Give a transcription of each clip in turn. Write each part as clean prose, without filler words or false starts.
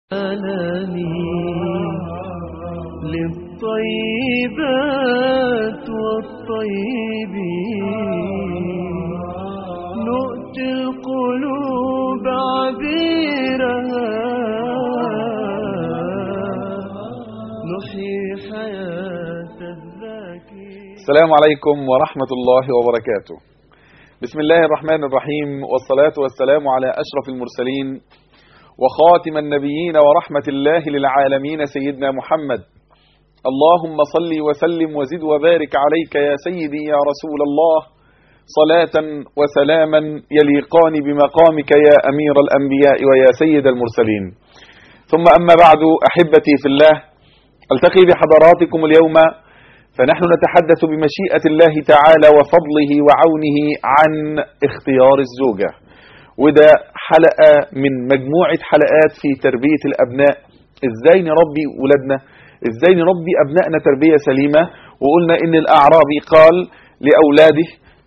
للطيبات والطيبين نؤتي القلوب عبيرها نحيي حياة الذاكرين. السلام عليكم ورحمة الله وبركاته. بسم الله الرحمن الرحيم، والصلاة والسلام على أشرف المرسلين وخاتم النبيين ورحمة الله للعالمين سيدنا محمد. اللهم صل وسلم وزد وبارك عليك يا سيدي يا رسول الله، صلاة وسلاما يليقان بمقامك يا أمير الأنبياء ويا سيد المرسلين. ثم أما بعد، أحبتي في الله، ألتقي بحضراتكم اليوم فنحن نتحدث بمشيئة الله تعالى وفضله وعونه عن اختيار الزوجة، وده حلقة من مجموعة حلقات في تربية الأبناء. إزاي نربي أولادنا، إزاي نربي أبنائنا تربية سليمة. وقلنا إن الأعرابي قال لأولاده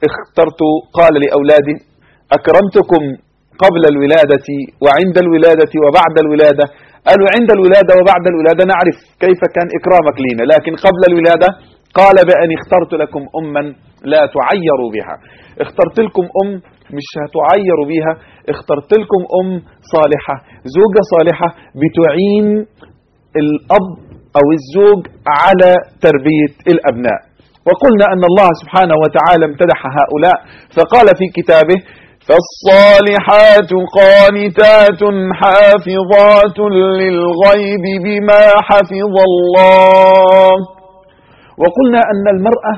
قال لأولاده: أكرمتكم قبل الولادة وعند الولادة وبعد الولادة. قالوا: عند الولادة وبعد الولادة نعرف كيف كان إكرامك لنا، لكن قبل الولادة قال: بأن اخترت لكم أما لا تعيروا بها. اخترت لكم مش هتعيروا بها، اخترت لكم صالحة، زوجة صالحة بتعين الأب أو الزوج على تربية الأبناء. وقلنا أن الله سبحانه وتعالى امتدح هؤلاء فقال في كتابه: فالصالحات قانتات حافظات للغيب بما حفظ الله. وقلنا أن المرأة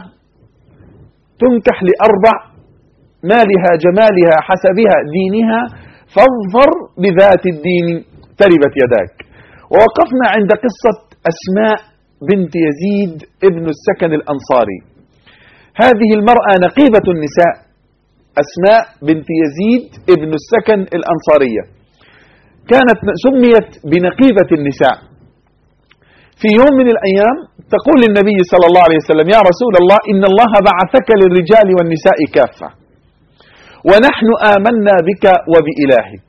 تنكح لأربع: مالها، جمالها، حسبها، دينها، فاظفر بذات الدين تربت يداك. ووقفنا عند قصة أسماء بنت يزيد ابن السكن الأنصاري. هذه المرأة نقيبة النساء، أسماء بنت يزيد ابن السكن الأنصارية، كانت سميت بنقيبة النساء. في يوم من الأيام تقول للنبي صلى الله عليه وسلم: يا رسول الله، إن الله بعثك للرجال والنساء كافة، ونحن آمنا بك وبإلهك،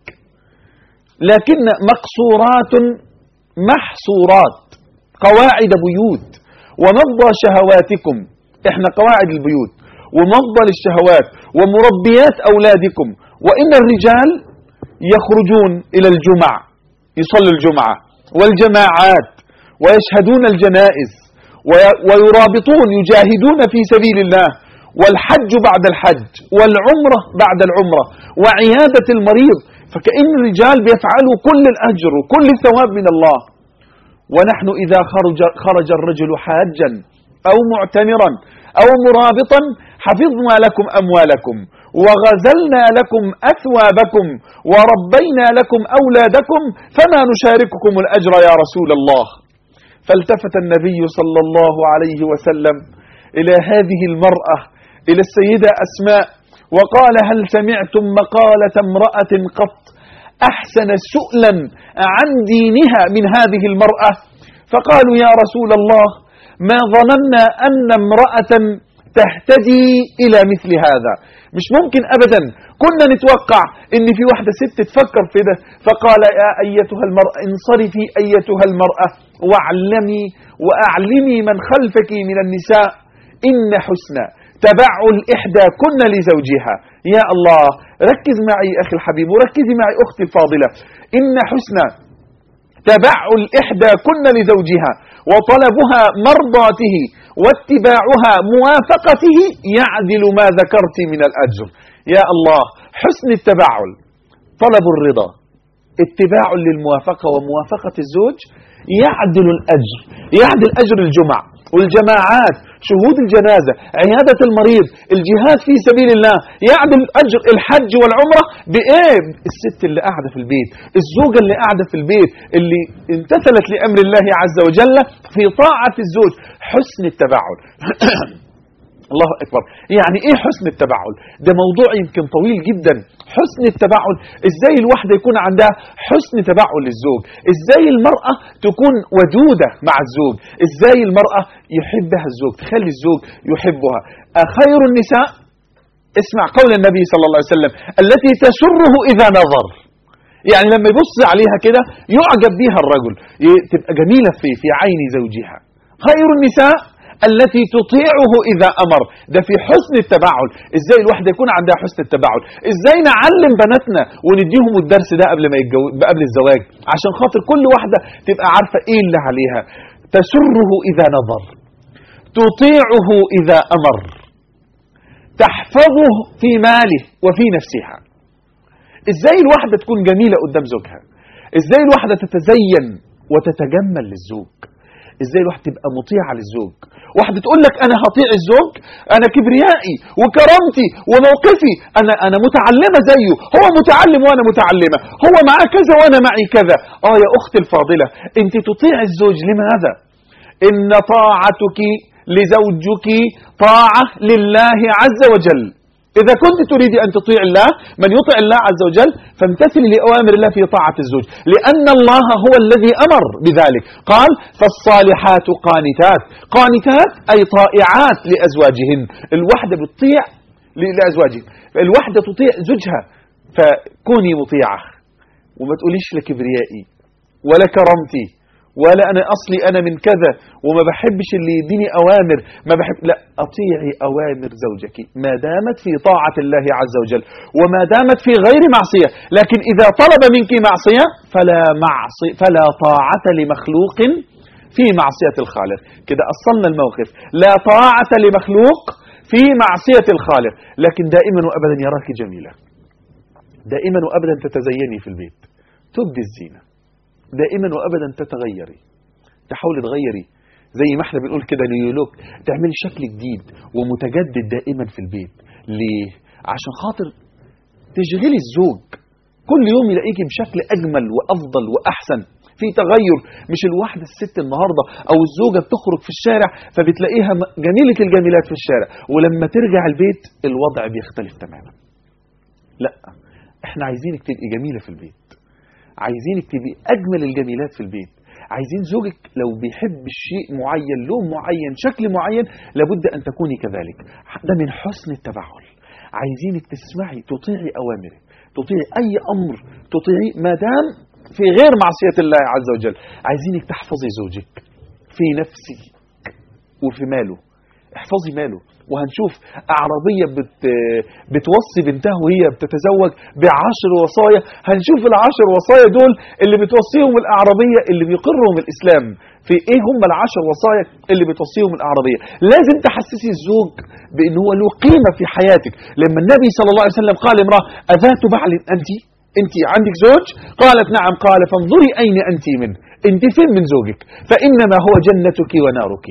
لكن مقصورات محصورات، قواعد بيوت، ومضى شهواتكم، احنا قواعد البيوت ومضى للشهوات، ومربيات أولادكم. وإن الرجال يخرجون إلى الجمع، يصلوا الجمعة والجماعات ويشهدون الجنائز ويرابطون، يجاهدون في سبيل الله، والحج بعد الحج، والعمرة بعد العمرة، وعيادة المريض. فكأن الرجال بيفعلوا كل الأجر وكل الثواب من الله. ونحن إذا خرج الرجل حاجا أو معتمرا أو مرابطا حفظنا لكم أموالكم، وغزلنا لكم أثوابكم، وربينا لكم أولادكم، فما نشارككم الأجر يا رسول الله. فالتفت النبي صلى الله عليه وسلم إلى هذه المرأة، إلى السيدة أسماء، وقال: هل سمعتم مقالة امرأة قط أحسن سؤلا عن دينها من هذه المرأة؟ فقالوا: يا رسول الله، ما ظننا أن امرأة تهتدي إلى مثل هذا، مش ممكن أبدا، كنا نتوقع إن في واحدة ست تفكر في ده. فقال: يا أيتها المرأة، انصرفي أيتها المرأة وأعلمي من خلفك من النساء إن حسن تبعل إحدى كن لزوجها. يا الله، ركز معي أخي الحبيب، وركزي معي أختي الفاضلة. إن حسن تبعل إحدى كن لزوجها، وطلبها مرضاته، واتباعها موافقته، يعدل ما ذكرت من الأجر. يا الله، حسن التبعل، طلب الرضا، اتباع للموافقة وموافقة الزوج، يعدل الأجر، يعدل أجر الجمع والجماعات، شهود الجنازة، عيادة المريض، الجهاد في سبيل الله، يعدل أجر الحج والعمرة. بإيه؟ الست اللي قاعدة في البيت، الزوجة اللي قاعدة في البيت، اللي امتثلت لأمر الله عز وجل في طاعة الزوج. حسن التبعل الله أكبر. يعني إيه حسن التبعل؟ ده موضوع يمكن طويل جدا. حسن التبعل، إزاي الواحدة يكون عندها حسن تبعل للزوج، إزاي المرأة تكون ودودة مع الزوج، إزاي المرأة يحبها الزوج، تخلي الزوج يحبها. خير النساء، اسمع قول النبي صلى الله عليه وسلم: التي تسره إذا نظر. يعني لما يبص عليها كده يعجب بيها الرجل، تبقى جميلة في عين زوجها. خير النساء التي تطيعه إذا أمر. ده في حسن التبعل. إزاي الواحدة يكون عندها حسن التبعل؟ إزاي نعلم بناتنا ونديهم الدرس ده قبل الزواج، عشان خاطر كل واحدة تبقى عارفة إيه اللي عليها. تسره إذا نظر، تطيعه إذا أمر، تحفظه في ماله وفي نفسها. إزاي الواحدة تكون جميلة قدام زوجها؟ إزاي الواحدة تتزين وتتجمل للزوج؟ إزاي الواحدة تبقى مطيعة للزوج؟ واحدة تقول لك أنا هطيع الزوج، أنا كبريائي وكرامتي وموقفي، أنا متعلمة زيه، هو متعلم وأنا متعلمة، هو معاه كذا وأنا معي كذا. يا أختي الفاضلة، أنت تطيع الزوج لماذا؟ إن طاعتك لزوجك طاعة لله عز وجل. إذا كنت تريد أن تطيع الله، من يطيع الله عز وجل فامتثل لأوامر الله في طاعة الزوج، لأن الله هو الذي أمر بذلك. قال فالصالحات قانتات. قانتات أي طائعات لأزواجهن. الوحدة بتطيع لأزواجها، الوحدة تطيع زوجها، فكوني مطيعة وما تقوليش لكبريائي ولا كرامتي ولا أنا أصلي أنا من كذا وما بحبش اللي يديني أوامر، ما بحب. لا، أطيعي أوامر زوجك ما دامت في طاعة الله عز وجل وما دامت في غير معصية. لكن إذا طلب منك معصية فلا طاعة لمخلوق في معصية الخالق. كده أصلنا الموقف، لا طاعة لمخلوق في معصية الخالق. لكن دائما وأبدا يراك جميلة، دائما وأبدا تتزيني في البيت، تبدي الزينة، دائما وأبدا تتغيري، تحاولي تغيري زي ما احنا بنقول كده نيولوك، تعملي شكل جديد ومتجدد دائما في البيت. ليه؟ عشان خاطر تشغلي الزوج كل يوم يلاقيكي بشكل أجمل وأفضل وأحسن، في تغير. مش الواحدة الست النهاردة أو الزوجة بتخرج في الشارع فبتلاقيها جميلة الجميلات في الشارع، ولما ترجع البيت الوضع بيختلف تماما. لا، احنا عايزينك تبقي جميلة في البيت، عايزينك تبقي أجمل الجميلات في البيت. عايزين زوجك لو بيحب الشيء معين، لون معين، شكل معين، لابد أن تكوني كذلك. ده من حسن التبعل. عايزينك تسمعي، تطيعي أوامره، تطيعي أي أمر، تطيعي ما دام في غير معصية الله عز وجل. عايزينك تحفظي زوجك في نفسه وفي ماله. احفظي ماله. وهنشوف أعرابية بتوصي بنتها وهي بتتزوج ب10 وصايا. هنشوف ال10 وصايا دول اللي بتوصيهم الأعرابية اللي بيقرهم الإسلام. في إيه هم ال10 وصايا اللي بتوصيهم الأعرابية؟ لازم تحسسي الزوج بأن هو له قيمة في حياتك. لما النبي صلى الله عليه وسلم قال لامرأة أذات بعل أنت عندك زوج؟ قالت نعم. قال فانظري أين أنت منه، أنت فين من زوجك؟ فإنما هو جنتك ونارك.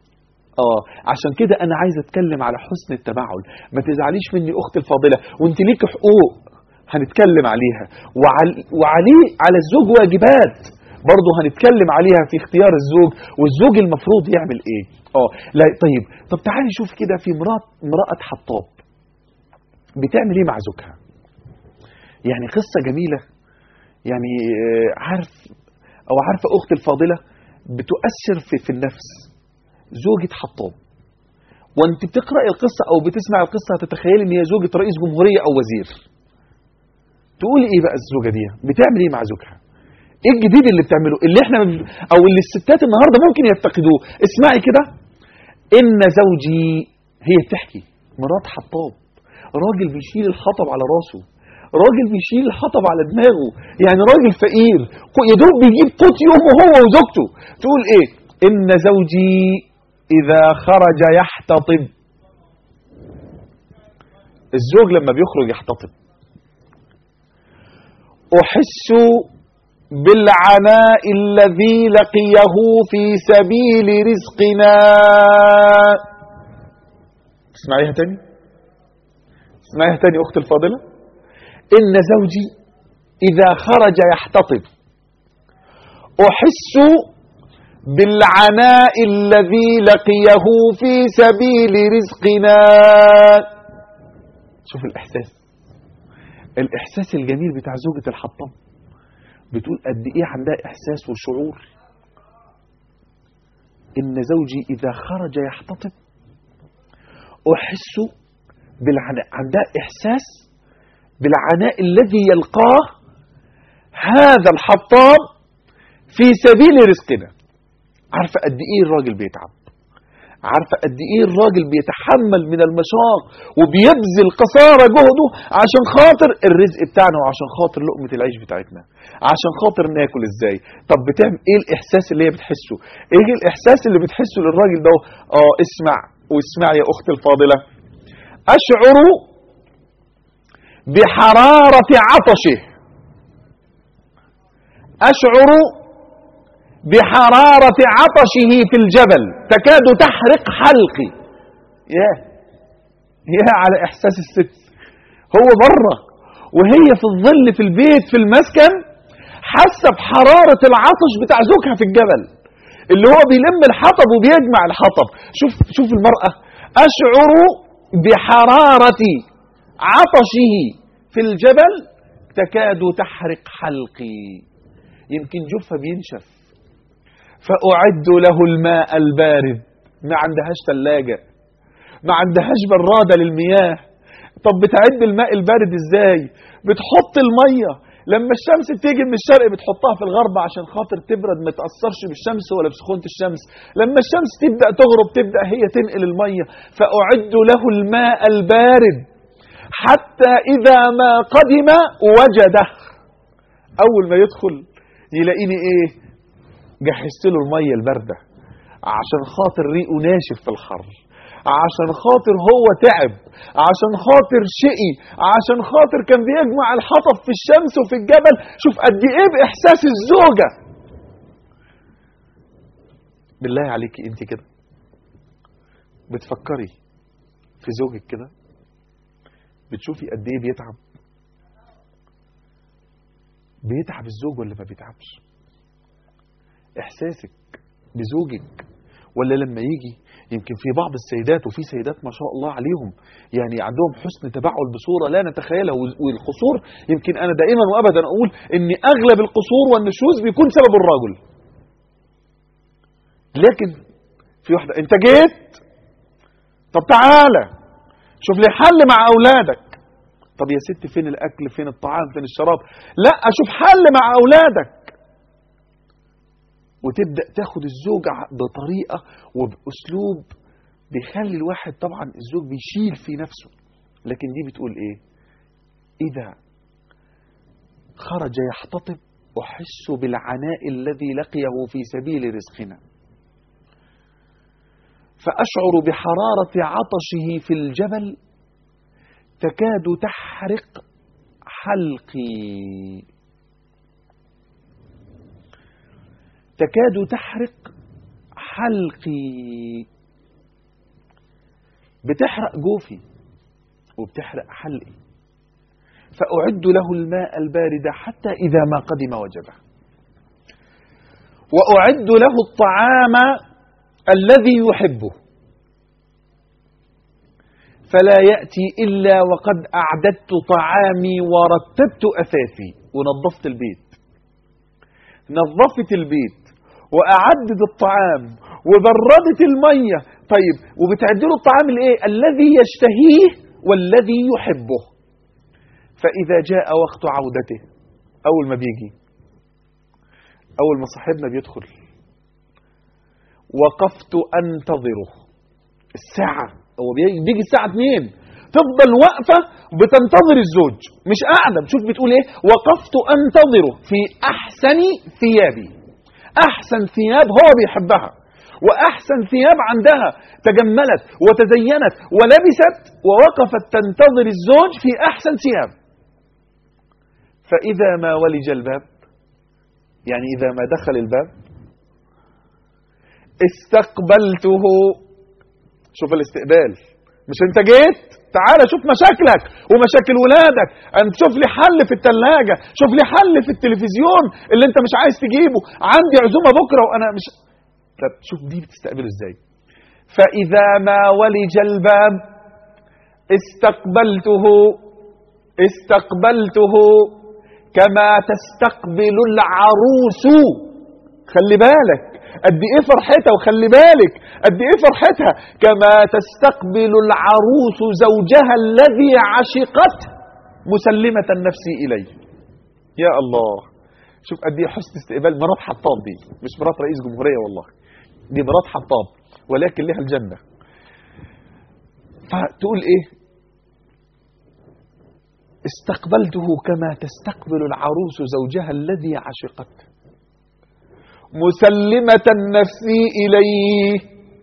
عشان كده أنا عايز أتكلم على حسن التبعل. ما تزعليش مني أختي الفاضلة، وانت ليك حقوق هنتكلم عليها، وعليه على الزوج واجبات برضه هنتكلم عليها في اختيار الزوج، والزوج المفروض يعمل ايه. لا طيب، طب تعالي شوف كده في امرأة حطاب بتعمل ايه مع زوجها. يعني قصة جميلة، يعني عارفة أختي الفاضلة بتؤثر في النفس. زوجة حطاب، وانت بتقرأ القصة او بتسمع القصة هتتخيل ان هي زوجة رئيس جمهورية او وزير. تقول ايه بقى الزوجة دي بتعمل ايه مع زوجها؟ ايه الجديد اللي بتعمله اللي احنا او اللي الستات النهاردة ممكن يفتقدوه؟ اسمعي كده. ان زوجي، هي بتحكي مرات حطاب، راجل بيشيل الحطب على راسه، راجل بيشيل الحطب على دماغه، يعني راجل فقير يدوب بيجيب قوت يومه هو وزوجته. تقول ايه؟ ان زوجي إذا خرج يحتطب. الزوج لما بيخرج يحتطب. أحس بالعناء الذي لقيه في سبيل رزقنا. اسمعيها تاني، اسمعيها تاني أختي الفاضلة. إن زوجي إذا خرج يحتطب أحس بالعناء الذي لقيه في سبيل رزقنا. شوف الإحساس الجميل بتاع زوجة الحطاب. بتقول قد إيه عندها إحساس وشعور. إن زوجي إذا خرج يحتطب أحس بالعناء، عندها إحساس بالعناء الذي يلقاه هذا الحطاب في سبيل رزقنا. عارفة قد ايه الراجل بيتعب، عارفة قد ايه الراجل بيتحمل من المشاق وبيبذل قصارى جهده عشان خاطر الرزق بتاعنا وعشان خاطر لقمة العيش بتاعتنا، عشان خاطر ناكل ازاي. طب بتعمل ايه الاحساس اللي هي بتحسه؟ ايه الاحساس اللي بتحسه للراجل ده؟ اسمع واسمع يا اختي الفاضلة. اشعر بحرارة عطشه، أشعر بحرارة عطشه في الجبل تكاد تحرق حلقي. يا على إحساس الست، هو بره وهي في الظل في البيت في المسكن حاسة بحرارة العطش بتاع زوجها في الجبل اللي هو بيلم الحطب وبيجمع الحطب. شوف المرأة. أشعر بحرارة عطشه في الجبل تكاد تحرق حلقي، يمكن جوفها بينشف. فأعد له الماء البارد، ما عندهاش ثلاجة، ما عندهاش برادة للمياه. طب بتعد الماء البارد ازاي؟ بتحط المية لما الشمس تيجي من الشرق بتحطها في الغرب عشان خاطر تبرد، ما تأثرش بالشمس ولا بسخونة الشمس. لما الشمس تبدأ تغرب تبدأ هي تنقل المية. فأعد له الماء البارد حتى إذا ما قدم وجده. أول ما يدخل يلاقيني ايه؟ جهزت له المية الباردة عشان خاطر ريقه ناشف في الحر، عشان خاطر هو تعب، عشان خاطر شقي، عشان خاطر كان بيجمع الحطب في الشمس وفي الجبل. شوف قد ايه باحساس الزوجة. بالله عليكي انت كده بتفكري في زوجك كده؟ بتشوفي قد ايه بيتعب؟ بيتعب الزوج ولا ما بيتعبش؟ احساسك بزوجك ولا لما يجي؟ يمكن في بعض السيدات، وفي سيدات ما شاء الله عليهم يعني عندهم حسن تبعل بصورة لا نتخيلها. والقصور يمكن انا دائما وابدا اقول ان اغلب القصور والنشوز بيكون سبب الرجل. لكن في واحدة انت جيت، طب تعالى شوف لي حل مع اولادك. طب يا ست فين الاكل، فين الطعام، فين الشراب؟ لا اشوف حل مع اولادك. وتبدأ تاخد الزوجة بطريقة وبأسلوب بيخلي الواحد طبعا الزوج بيشيل في نفسه. لكن دي بتقول ايه؟ اذا خرج يحتطب احس بالعناء الذي لقيه في سبيل رزقنا. فاشعر بحرارة عطشه في الجبل تكاد تحرق حلقي، تكاد تحرق حلقي. بتحرق جوفي وبتحرق حلقي. فأعد له الماء البارد حتى إذا ما قدم وجبه، وأعد له الطعام الذي يحبه، فلا يأتي إلا وقد أعددت طعامي ورتبت أثاثي. ونظفت البيت، نظفت البيت وأعدد الطعام وبردت المية. طيب وبتعدله الطعام الايه؟ الذي يشتهيه والذي يحبه. فإذا جاء وقت عودته، أول ما بيجي، أول ما صاحبنا بيدخل، وقفت أنتظره الساعة. هو بيجي الساعة 2، تفضل واقفة بتنتظر الزوج، مش قاعدة. بتشوف بتقول ايه؟ وقفت أنتظره في أحسن ثيابي. أحسن ثياب هو بيحبها، وأحسن ثياب عندها تجملت وتزينت ولبست، ووقفت تنتظر الزوج في أحسن ثياب. فإذا ما ولج الباب، يعني إذا ما دخل الباب، استقبلته. شوف الاستقبال، مش انت جيت تعالى شوف مشاكلك ومشاكل ولادك، انت شوف لي حل في الثلاجة، شوف لي حل في التلفزيون اللي انت مش عايز تجيبه، عندي عزومة بكرة وانا مش. طب شوف دي بتستقبله ازاي. فإذا ما ولج الباب استقبلته كما تستقبل العروس. خلي بالك قد ايه فرحتها، وخلي بالك قد ايه فرحتها. كما تستقبل العروس زوجها الذي عشقته مسلمة النفس إليه. يا الله، شوف قد ايه حسن استقبال مرات حطاب دي، مش مرات رئيس جمهورية والله، دي مرات حطاب ولكن لها الجنة. فتقول ايه؟ استقبلته كما تستقبل العروس زوجها الذي عشقته مسلمة نفسي إليه.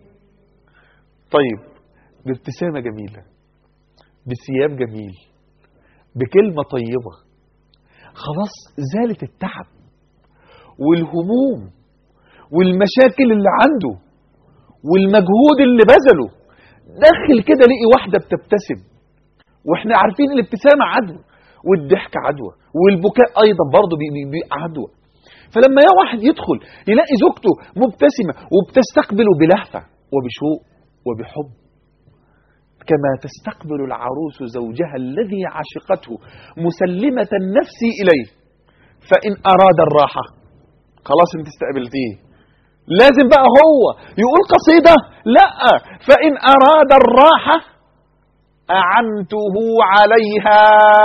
طيب، بابتسامة جميلة، بثياب جميل، بكلمة طيبة، خلاص زالت التعب والهموم والمشاكل اللي عنده والمجهود اللي بذله. داخل كده لقي واحدة بتبتسم، واحنا عارفين الابتسامة عدوى والضحك عدوى والبكاء ايضا برضه عدوى. فلما واحد يدخل يلاقي زوجته مبتسمة وبتستقبله بلهفة وبشوق وبحب، كما تستقبل العروس زوجها الذي عشقته مسلمة النفس إليه. فإن أراد الراحة، خلاص انت استقبلتيه، لازم بقى هو يقول قصيدة؟ لا، فإن أراد الراحة أعنته عليها،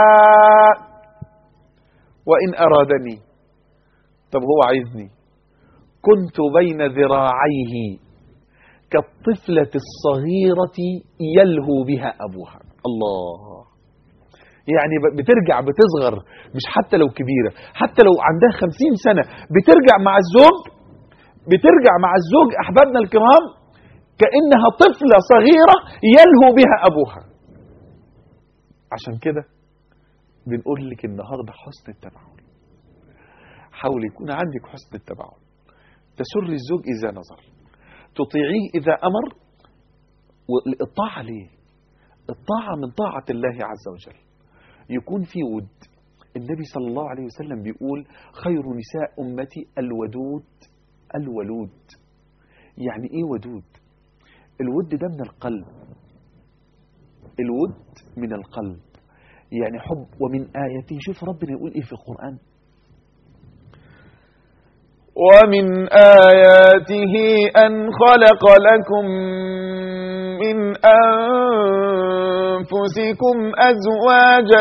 وإن أرادني، طب هو عايزني، كنت بين ذراعيه كالطفلة الصغيرة يلهو بها أبوها. الله، يعني بترجع بتصغر، مش حتى لو كبيرة، حتى لو عندها 50 سنة بترجع مع الزوج، بترجع مع الزوج أحبابنا الكرام كأنها طفلة صغيرة يلهو بها أبوها. عشان كده بنقول لك النهاردة حسن التبعل. حاول يكون عندك حسن التبعل، تسر الزوج إذا نظر، تطيعيه إذا أمر، والإطاعة ليه؟ الطاعة من طاعة الله عز وجل، يكون في ود. النبي صلى الله عليه وسلم بيقول خير نساء أمتي الودود الولود. يعني إيه ودود؟ الود ده من القلب، الود من القلب، يعني حب. ومن آياته، شوف ربنا يقول إيه في القرآن، ومن آياته أن خلق لكم من أنفسكم أزواجا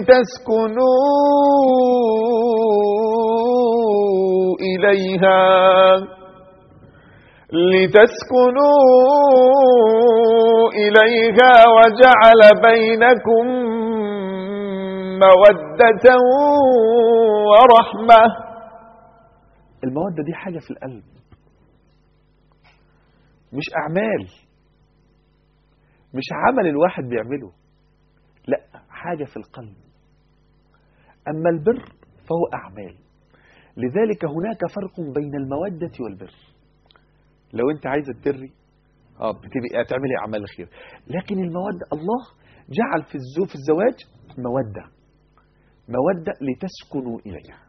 لتسكنوا إليها وجعل بينكم مودة ورحمة. المودة دي حاجة في القلب، مش أعمال، مش عمل الواحد بيعمله، لا، حاجة في القلب. أما البر فهو أعمال. لذلك هناك فرق بين المودة والبر. لو أنت عايزة تبري بتبقى تعملي أعمال خير، لكن المودة الله جعل في الزواج مودة لتسكنوا إليها،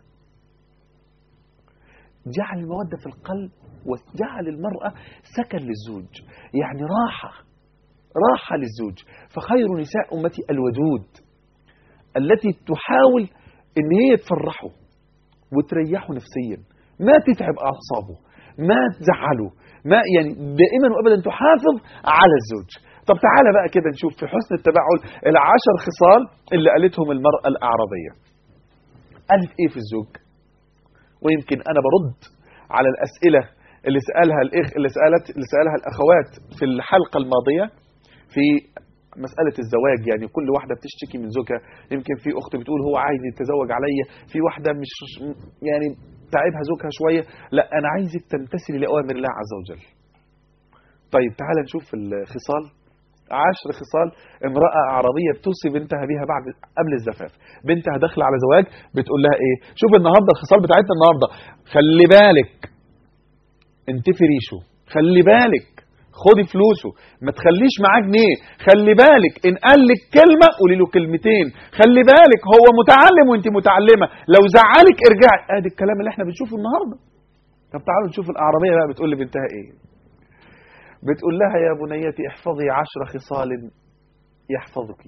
جعل المودة في القلب، وجعل المرأة سكن للزوج، يعني راحة للزوج. فخير نساء أمتي الودود، التي تحاول ان هي تفرحه وتريحه نفسيا، ما تتعب أعصابه، ما تزعله، ما يعني دائما وأبدا تحافظ على الزوج. طب تعالى بقى كده نشوف في حسن التبعل 10 خصال اللي قالتهم المرأة الأعرابية. قالت ايه في الزوج؟ ويمكن أنا برد على الأسئلة اللي سألها الأخوات في الحلقة الماضية في مسألة الزواج. يعني كل واحدة بتشتكي من زوجها، يمكن في أخت بتقول هو عايز يتزوج عليا، في واحدة مش يعني تعبها زوجها شوية. لا، أنا عايزك تمتثلي لأوامر الله عز وجل. طيب تعال نشوف الخصال، 10 خصال امرأة أعرابية بتوصي بنتها بيها قبل الزفاف. بنتها داخله على زواج، بتقول لها ايه؟ شوف النهاردة الخصال بتاعتنا النهاردة، خلي بالك انتفي ريشه، خلي بالك خدي فلوسه، ما تخليش معاه جنيه، خلي بالك ان قال لك كلمة قولي له كلمتين، خلي بالك هو متعلم وانت متعلمة، لو زعلك ارجعي. ادي الكلام اللي احنا بنشوفه النهاردة. طب تعالوا نشوف الأعرابية بقى بتقول لبنتها ايه. بتقول لها يا بنيتي احفظي 10 خصال يحفظك: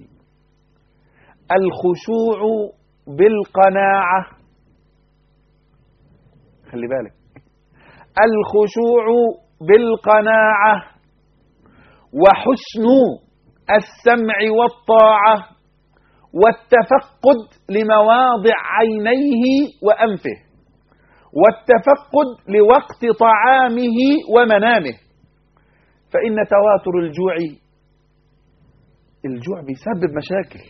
الخشوع بالقناعة، خلي بالك، الخشوع بالقناعة، وحسن السمع والطاعة، والتفقد لمواضع عينيه وأنفه. والتفقد لوقت طعامه ومنامه، فإن تواتر الجوع بيسبب مشاكل.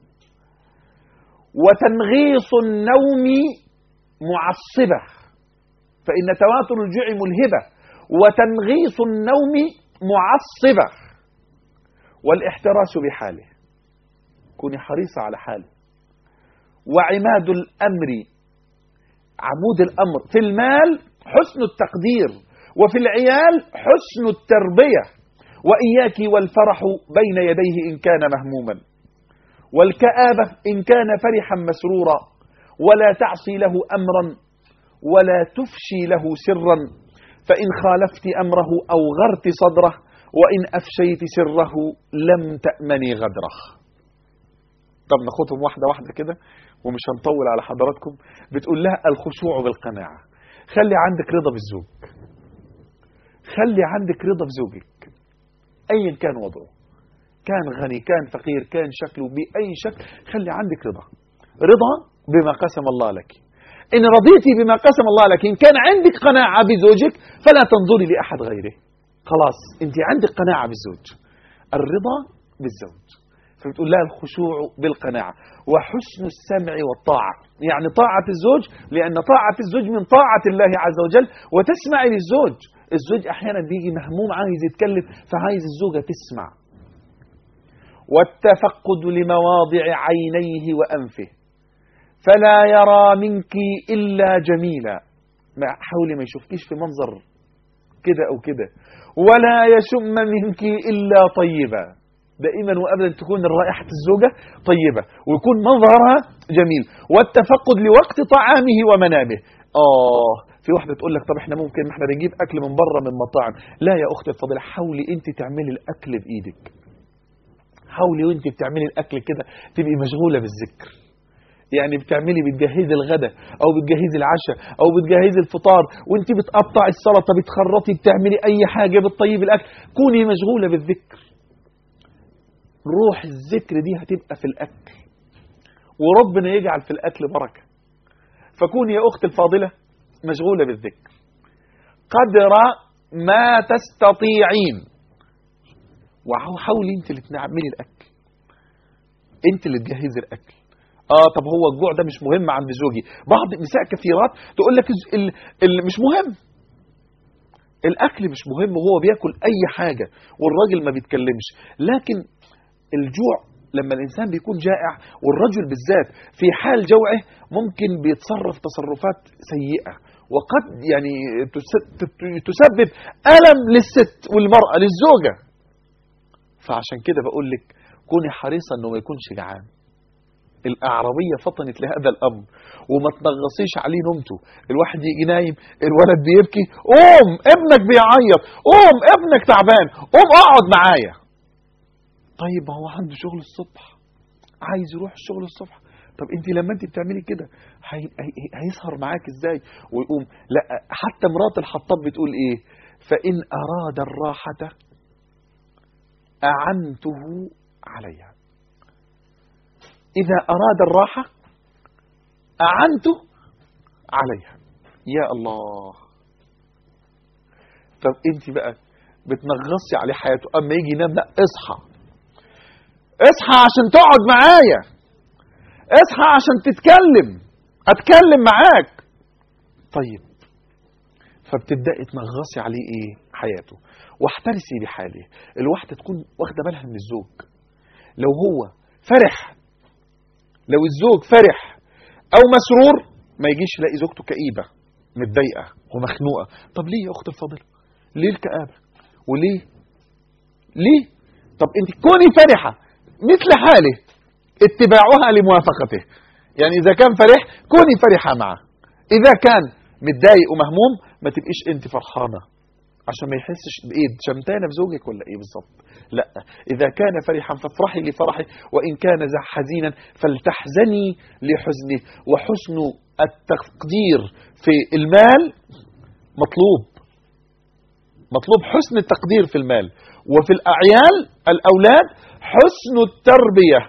وتنغيص النوم معصبة، فإن تواتر الجوع ملهبة، وتنغيص النوم معصبة. والاحتراس بحاله، كوني حريصة على حاله. وعماد الأمر، عمود الأمر في المال حسن التقدير، وفي العيال حسن التربية. وإياك والفرح بين يديه إن كان مهموما، والكآبة إن كان فرحا مسرورا. ولا تعصي له أمرا ولا تفشي له سرا، فإن خالفت أمره أوغرت صدره، وإن أفشيت سره لم تأمني غدره. طب ناخدهم واحدة واحدة كده ومش هنطول على حضراتكم. بتقول لها الخشوع بالقناعة. خلي عندك رضا بالزوج، خلي عندك رضا بزوجك أيا كان وضعه، كان غني كان فقير كان شكله بأي شكل، خلي عندك رضا بما قسم الله لك. إن رضيتي بما قسم الله لك، إن كان عندك قناعة بزوجك فلا تنظري لأحد غيره. خلاص أنت عندك قناعة بالزوج، الرضا بالزوج. فبتقول لها الخشوع بالقناعة. وحسن السمع والطاعة، يعني طاعة الزوج، لأن طاعة الزوج من طاعة الله عز وجل. وتسمع للزوج، الزوج أحيانا بيجي مهموم عايز يتكلم، فعايز الزوجة تسمع. والتفقد لمواضع عينيه وأنفه، فلا يرى منك إلا جميلا. حاولي ما يشوفكيش في منظر كده أو كده. ولا يشم منك إلا طيبا، دائما وأبدا تكون رائحة الزوجة طيبة ويكون منظرها جميل. والتفقد لوقت طعامه ومنامه. في واحدة تقول لك طب احنا ممكن احنا بنجيب أكل من بره من مطاعم. لا يا أختي الفضيلة، حاولي أنت تعملي الأكل بإيدك. حاولي وأنت بتعملي الأكل كده تبقي مشغولة بالذكر. يعني بتجهزي الغداء أو بتجهزي العشاء أو بتجهزي الفطار، وأنت بتقطعي السلطة بتخرطي بتعملي أي حاجة بتطيب الأكل، كوني مشغولة بالذكر. روح الذكر دي هتبقى في الأكل، وربنا يجعل في الأكل بركة. فكوني يا أختي الفاضلة مشغولة بالذكر قدر ما تستطيعين. وحاولي أنت اللي تعملي الأكل، أنت اللي تجهزي الأكل. طب هو الجوع ده مش مهم عند زوجي. بعض النساء كثيرات تقول لك مش مهم الأكل، مش مهم وهو بياكل أي حاجة والراجل ما بيتكلمش. لكن الجوع لما الإنسان بيكون جائع، والرجل بالذات في حال جوعه ممكن بيتصرف تصرفات سيئة، وقد يعني تسبب ألم للست والمرأة للزوجة. فعشان كده بقول لك كوني حريصة أنه ما يكونش جعان. الأعرابية فطنت لهذا الأمر، وما تنغصيش عليه نومته. الواحد يجي نايم الولد بيبكي، قوم ابنك بيعيط، قوم ابنك تعبان، قوم اقعد معايا. طيب ما هو عنده شغل الصبح، عايز يروح الشغل الصبح. طب انت لما انت بتعملي كده هيسهر معاك ازاي ويقوم؟ لا، حتى مرات الحطاب بتقول ايه؟ فإن أراد الراحة أعنته عليها. إذا أراد الراحة أعنته عليها. يا الله. طب انت بقى بتنغصي عليه حياته، اما يجي ينام لا، اصحى عشان تقعد معايا، اصحى عشان اتكلم معاك. طيب فبتبدأي تنغصي عليه ايه؟ حياته. واحترسي بحاله. الواحدة تكون واخدة بالها من الزوج. لو هو فرح، لو الزوج فرح او مسرور، ما يجيش يلاقي زوجته كئيبة متضايقة ومخنوقة. طب ليه يا اخت الفاضلة؟ ليه الكآبة؟ وليه؟ ليه؟ طب انت كوني فرحة مثل حاله، اتباعها لموافقته. يعني اذا كان فرح كوني فرحة معه، اذا كان متضايق ومهموم ما تبقيش انت فرحانة عشان ما يحسش بايه، شمتانة بزوجك ولا ايه بالظبط. لا، اذا كان فرحا فافرحي لفرحه، وان كان حزينا فلتحزني لحزنه. وحسن التقدير في المال مطلوب حسن التقدير في المال. وفي الأولاد حسن التربية،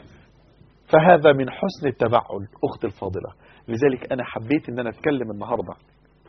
فهذا من حسن التبعل. أختي الفاضلة، لذلك أنا حبيت أن أنا أتكلم النهاردة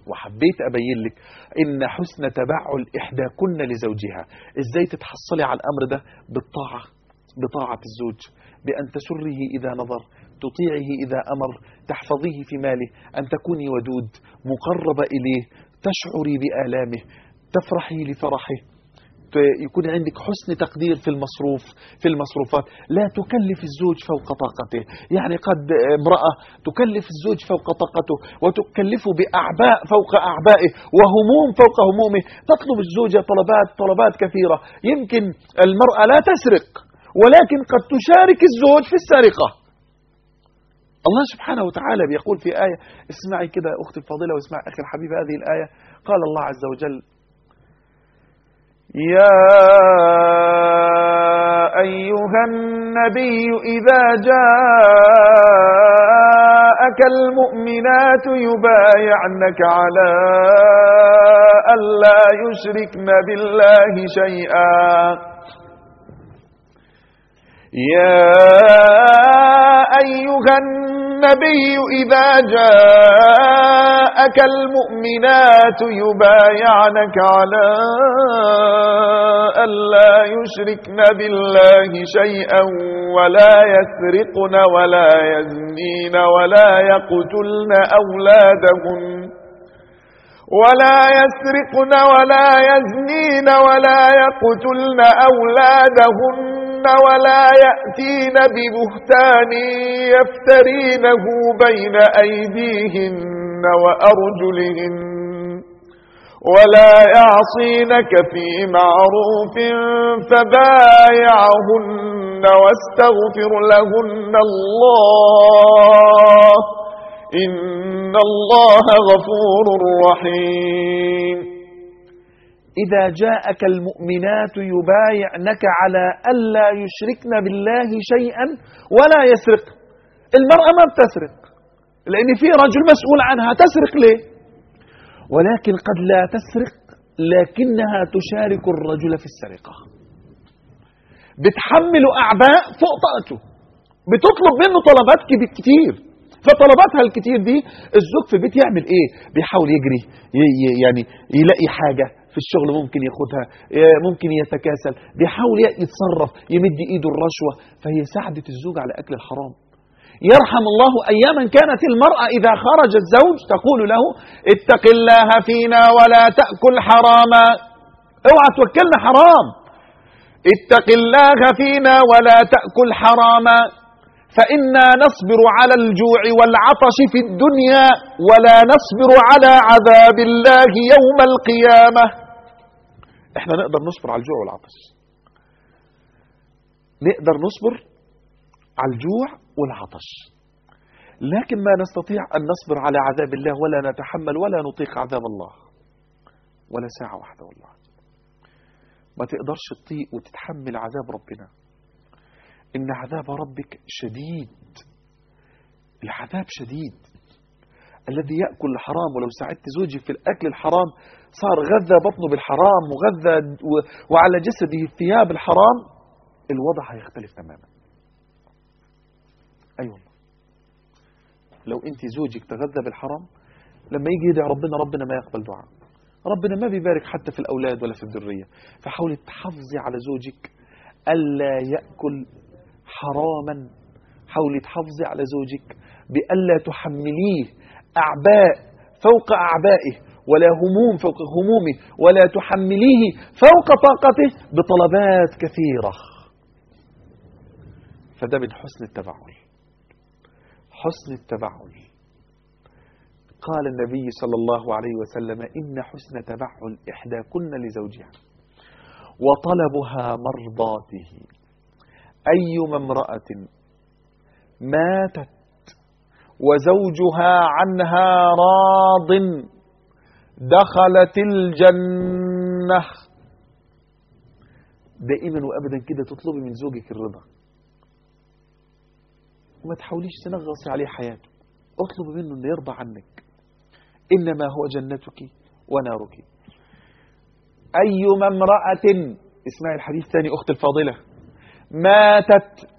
وحبيت أبين لك إن حسن تبعل إحداكن لزوجها. إزاي تتحصلي على الأمر ده؟ بطاعة الزوج، بأن تسره إذا نظر، تطيعه إذا أمر، تحفظيه في ماله، أن تكوني ودود مقربة إليه، تشعري بآلامه، تفرحي لفرحه، يكون عندك حسن تقدير في المصروفات. لا تكلف الزوج فوق طاقته. يعني قد امرأة تكلف الزوج فوق طاقته وتكلفه بأعباء فوق أعبائه وهموم فوق همومه. تطلب الزوجة طلبات كثيرة. يمكن المرأة لا تسرق، ولكن قد تشارك الزوج في السرقة. الله سبحانه وتعالى بيقول في آية، اسمعي كده أختي الفاضلة واسمعي أخي الحبيب هذه الآية. قال الله عز وجل: يا أيها النبي إذا جاءك المؤمنات يبايعنك على ألا يشركن بالله شيئا. يا أيها النبي إذا جاءك المؤمنات يبايعنك على ألا يشركن بالله شيئا ولا يسرقن ولا يزنين ولا يقتلن أولادهن ولا يسرقن ولا يزنين ولا يقتلن أولادهن ولا يأتين ببهتان يفترينه بين أيديهن وأرجلهن ولا يعصينك في معروف فبايعهن واستغفر لهن الله إن الله غفور رحيم. إذا جاءك المؤمنات يبايعنك على ألا يشركن بالله شيئا ولا يسرق. المرأة ما بتسرق لأن في رجل مسؤول عنها، تسرق ليه؟ ولكن قد لا تسرق لكنها تشارك الرجل في السرقة، بتحمل أعباء فوق طاقته، بتطلب منه طلبات كتير. فطلباتها الكتير دي الزوج في البيت يعمل ايه؟ بيحاول يجري، يعني يلاقي حاجة في الشغل ممكن ياخدها، ممكن يتكاسل، بيحاول يتصرف، يمد ايده الرشوة. فهي ساعدت الزوج على اكل الحرام. يرحم الله اياما كانت المرأة اذا خرج الزوج تقول له: اتق الله فينا ولا تأكل حراما. اوعى توكلنا حرام. اتق الله فينا ولا تأكل حراما فإنا نصبر على الجوع والعطش في الدنيا ولا نصبر على عذاب الله يوم القيامة. احنا نقدر نصبر على الجوع والعطش، نقدر نصبر على الجوع والعطش، لكن ما نستطيع أن نصبر على عذاب الله ولا نتحمل ولا نطيق عذاب الله ولا ساعة واحدة. والله ما تقدرش تطيق وتتحمل عذاب ربنا. إن عذاب ربك شديد. العذاب شديد. الذي يأكل الحرام، ولو ساعدت زوجي في الأكل الحرام صار غذى بطنه بالحرام وغذى وعلى جسده الثياب الحرام، الوضع هيختلف تماما. أي والله. لو أنت زوجك تغذى بالحرام، لما يجي يدعي ربنا ما يقبل دعاء. ربنا ما بيبارك حتى في الأولاد ولا في الذرية. فحاولي تحافظي على زوجك ألا يأكل حراما. حاولي تحافظي على زوجك بألا تحمليه أعباء فوق أعبائه ولا هموم فوق همومه، ولا تحمليه فوق طاقته بطلبات كثيرة. فده من حسن التبعل. حسن التبعل. قال النبي صلى الله عليه وسلم: إن حسن تبعل إحداكن لزوجها وطلبها مرضاته. أيما امرأة ماتت وزوجها عنها راض دخلت الجنة. دائما وأبدا كده تطلبي من زوجك الرضا، وما تحاوليش تنغصي عليه حياته. اطلب منه أن يرضى عنك. إنما هو جنتك ونارك. أيما امرأة، اسمعي الحديث الثاني أخت الفاضلة، ماتت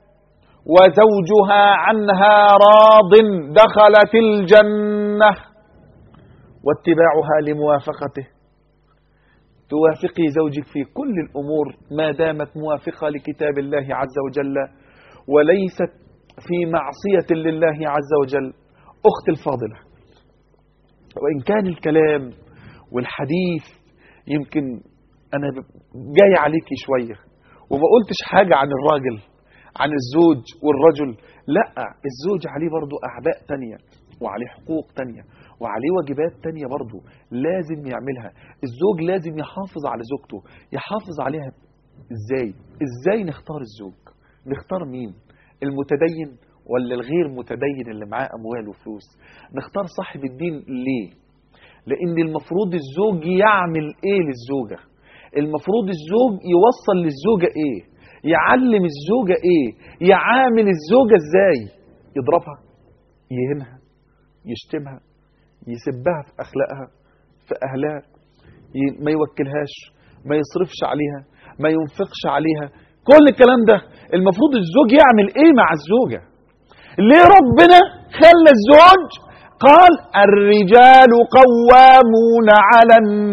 وزوجها عنها راض دخلت الجنة واتباعها لموافقته. توافقي زوجك في كل الأمور ما دامت موافقة لكتاب الله عز وجل وليست في معصية لله عز وجل. أختي الفاضلة، وإن كان الكلام والحديث يمكن أنا جاي عليكي شوية وما قلتش حاجة عن الراجل، عن الزوج والرجل، لا، الزوج عليه برضو أعباء تانية وعليه حقوق تانية وعليه واجبات تانية برضو لازم يعملها. الزوج لازم يحافظ على زوجته. يحافظ عليها ازاي نختار الزوج؟ نختار مين؟ المتدين ولا الغير متدين اللي معاه أموال وفلوس؟ نختار صاحب الدين ليه؟ لأن المفروض الزوج يعمل ايه للزوجة؟ المفروض الزوج يوصل للزوجة ايه؟ يعلم الزوجة ايه؟ يعامل الزوجة ازاي؟ يضربها، يهنها، يشتمها، يسبها في أخلاقها، في أهلها، ما يوكلهاش، ما يصرفش عليها، ما ينفقش عليها. كل الكلام ده المفروض الزوج يعمل ايه مع الزوجة؟ ليه ربنا خلى الزوج قال الرجال قوامون على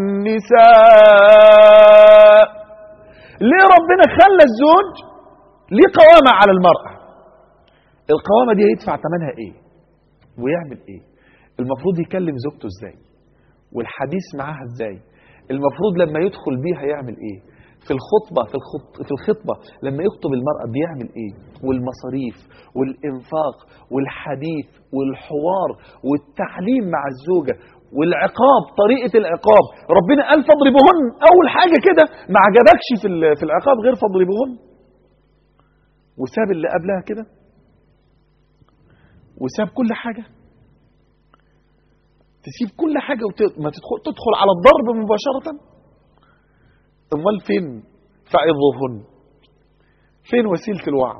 النساء؟ ليه ربنا خلى الزوج ليه قوامة على المرأة؟ القوامة دي هيدفع ثمنها ايه ويعمل ايه؟ المفروض يكلم زوجته ازاي والحديث معاها ازاي؟ المفروض لما يدخل بيها يعمل ايه؟ في الخطبة لما يخطب المرأة بيعمل ايه؟ والمصاريف والإنفاق والحديث والحوار والتعليم مع الزوجة والعقاب، طريقة العقاب. ربنا قال فاضربوهن أول حاجة كده، ما عجبكش في العقاب غير فاضربوهن، وساب اللي قبلها كده وساب كل حاجة. تسيب كل حاجة وما تدخل على الضرب مباشرة؟ امال فين فعظوهن؟ فين وسيلة الوعظ؟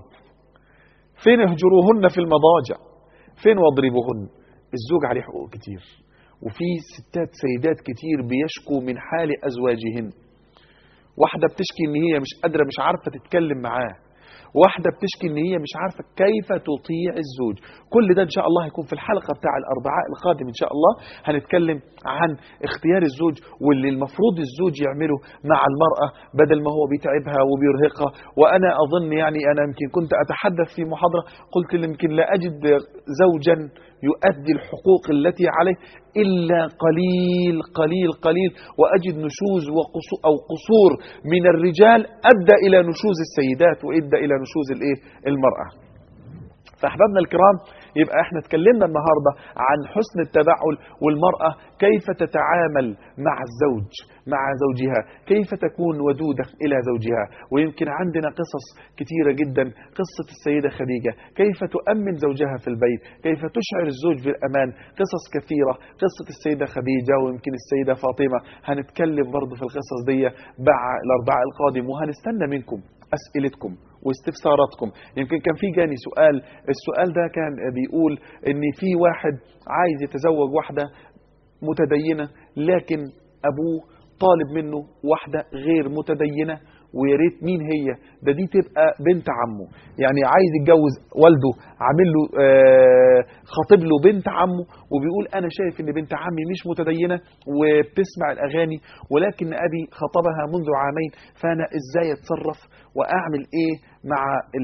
فين اهجروهن في المضاجع؟ فين واضربوهن؟ الزوج عليه حقوق كتير، وفي سيدات كتير بيشكوا من حال أزواجهن. واحدة بتشكي ان هي مش قادرة، مش عارفة تتكلم معاه. واحدة بتشكي ان هي مش عارفة كيف تطيع الزوج. كل ده ان شاء الله هيكون في الحلقة بتاع الأربعاء القادم ان شاء الله. هنتكلم عن اختيار الزوج واللي المفروض الزوج يعمله مع المرأة بدل ما هو بيتعبها وبيرهقها. وانا اظن يعني انا يمكن كنت اتحدث في محاضرة قلت يمكن لا اجد زوجا يؤدي الحقوق التي عليه إلا قليل قليل قليل، وأجد نشوز أو قصور من الرجال أدى إلى نشوز السيدات وأدى إلى نشوز المرأة. فأحبابنا الكرام، يبقى احنا اتكلمنا النهاردة عن حسن التبعل والمرأة كيف تتعامل مع الزوج، مع زوجها، كيف تكون ودودة إلى زوجها. ويمكن عندنا قصص كثيرة جدا. قصة السيدة خديجة كيف تؤمن زوجها في البيت، كيف تشعر الزوج بالأمان، قصص كثيرة. قصة السيدة خديجة ويمكن السيدة فاطمة. هنتكلم برضو في القصص دي مع الأربعاء القادم، وهنستنى منكم أسئلتكم واستفساراتكم. يمكن كان في جاني السؤال ده كان بيقول ان في واحد عايز يتزوج واحدة متدينة لكن ابوه طالب منه واحدة غير متدينة، وياريت مين هي ده؟ دي تبقى بنت عمه، يعني عايز يتجوز والده عامل له خاطب له بنت عمه، وبيقول انا شايف ان بنت عمي مش متدينة وبتسمع الاغاني، ولكن ابي خطبها منذ عامين، فانا ازاي اتصرف واعمل ايه مع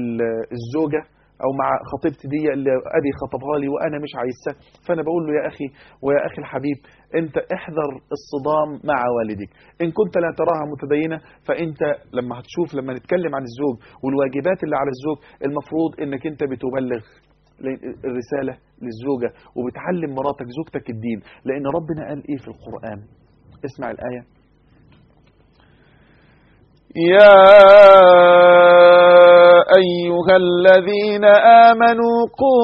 الزوجة او مع خطيبتي دي اللي ابي خطبها لي وانا مش عايزها؟ فانا بقول له يا اخي ويا اخي الحبيب، انت احذر الصدام مع والدك. ان كنت لا تراها متدينة، فانت لما نتكلم عن الزوج والواجبات اللي على الزوج، المفروض انك انت بتبلغ الرسالة للزوجة وبتعلم مراتك زوجتك الدين. لان ربنا قال ايه في القرآن؟ اسمع الآية: يا أيها الذين آمنوا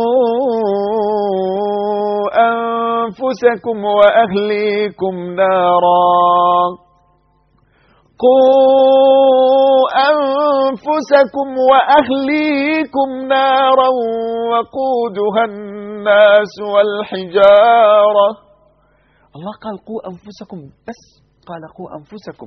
قوا أنفسكم وأهليكم نارا وقودها الناس والحجارة. الله قال قوا أنفسكم، بس قال قوا أنفسكم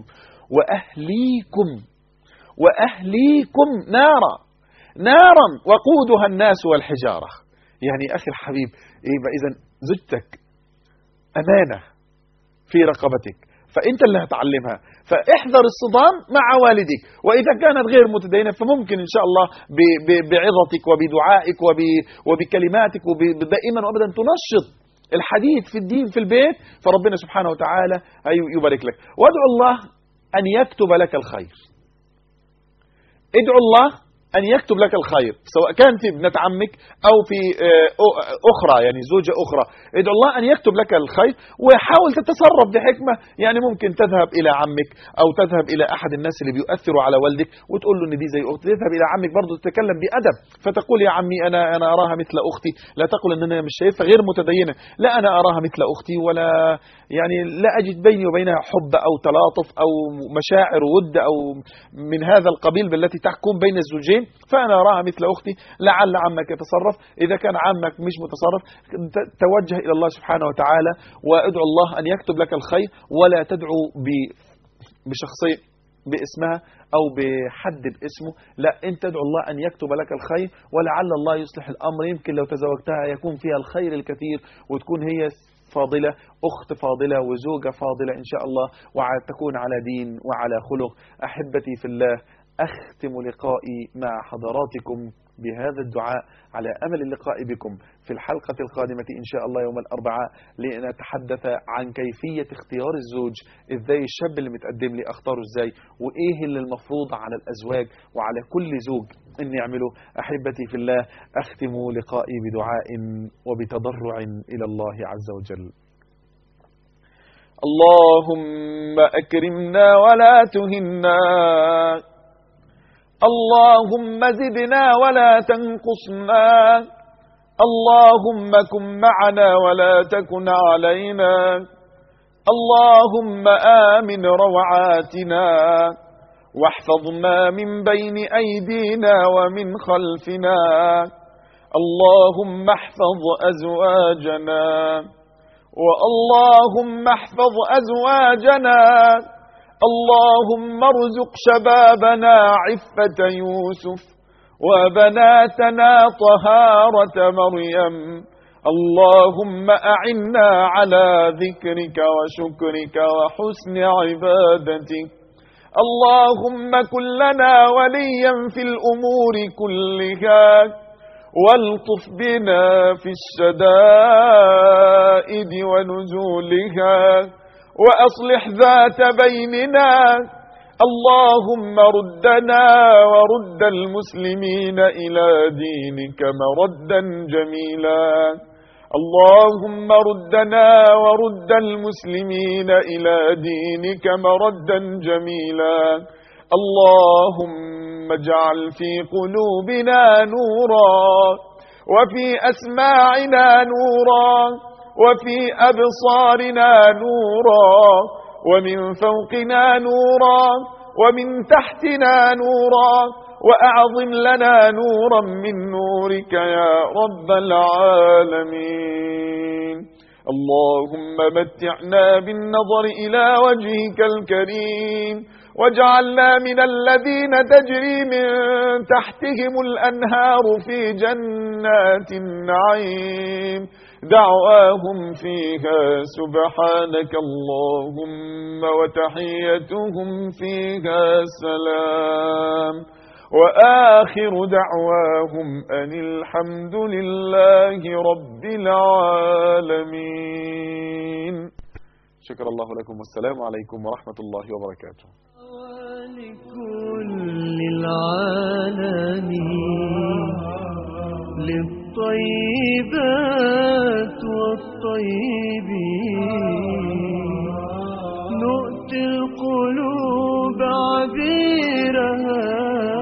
وأهليكم نارا وقودها الناس والحجارة. يعني أخي الحبيب، يبقى إذن زوجتك أمانة في رقبتك، فأنت اللي هتعلمها. فاحذر الصدام مع والدك، وإذا كانت غير متدينة فممكن إن شاء الله بعظتك وبدعائك وبكلماتك ودائما وأبدا تنشط الحديث في الدين في البيت، فربنا سبحانه وتعالى يبارك لك. وادعو الله أن يكتب لك الخير. ادعو الله أن يكتب لك الخير، سواء كان في ابنة عمك أو في أخرى، يعني زوجة أخرى. ادعو الله أن يكتب لك الخير، وحاول تتصرف بحكمة. يعني ممكن تذهب إلى عمك أو تذهب إلى أحد الناس اللي بيؤثروا على والدك وتقول له إن دي زي أختي. تذهب إلى عمك برضه تتكلم بأدب، فتقول يا عمي أنا أراها مثل أختي. لا تقل أن أنا مش شايفها غير متدينة، لا أنا أراها مثل أختي، ولا يعني لا أجد بيني وبينها حب أو تلاطف أو مشاعر ود أو من هذا القبيل بالتي تحكم بين الزوجين، فأنا أراها مثل أختي. لعل عمك يتصرف. إذا كان عمك مش متصرف توجه إلى الله سبحانه وتعالى وادعو الله أن يكتب لك الخير، ولا تدعو بشخصية باسمها أو بحد باسمه، لا أنت تدعو الله أن يكتب لك الخير، ولعل الله يصلح الأمر. يمكن لو تزوجتها يكون فيها الخير الكثير، وتكون هي فاضلة، أخت فاضلة وزوجة فاضلة إن شاء الله، وتكون على دين وعلى خلق. أحبتي في الله، أختم لقائي مع حضراتكم بهذا الدعاء على أمل اللقاء بكم في الحلقة القادمة إن شاء الله يوم الأربعاء، لنتحدث عن كيفية اختيار الزوج. إزاي الشاب اللي متقدم لي أختاره إزاي، وإيه اللي المفروض على الأزواج وعلى كل زوج أن يعمله. أحبتي في الله، أختم لقائي بدعاء وبتضرع إلى الله عز وجل. اللهم أكرمنا ولا تهنا، اللهم زدنا ولا تنقصنا، اللهم كن معنا ولا تكن علينا، اللهم آمن روعاتنا، واحفظنا من بين أيدينا ومن خلفنا، اللهم احفظ أزواجنا، واللهم احفظ أزواجنا، اللهم ارزق شبابنا عفة يوسف، وبناتنا طهارة مريم، اللهم أعنا على ذكرك وشكرك وحسن عبادتك، اللهم كن لنا وليا في الأمور كلها، والطف بنا في الشدائد ونزولها، وأصلح ذات بيننا، اللهم ردنا ورد المسلمين إلى دينك مردا جميلا، اللهم ردنا ورد المسلمين إلى دينك مردا جميلا، اللهم اجعل في قلوبنا نورا، وفي أسماعنا نورا، وفي أبصارنا نورا، ومن فوقنا نورا، ومن تحتنا نورا، وأعظم لنا نورا من نورك يا رب العالمين. اللهم متعنا بالنظر إلى وجهك الكريم، واجعلنا من الذين تجري من تحتهم الأنهار في جنات النعيم، دعواهم فيها سبحانك اللهم، وتحيتهم فيها سلام، وآخر دعواهم أن الحمد لله رب العالمين. شكر الله لكم، والسلام عليكم ورحمة الله وبركاته. ولكل العالمين، للطيبات والطيبين، نؤتي القلوب عبيرها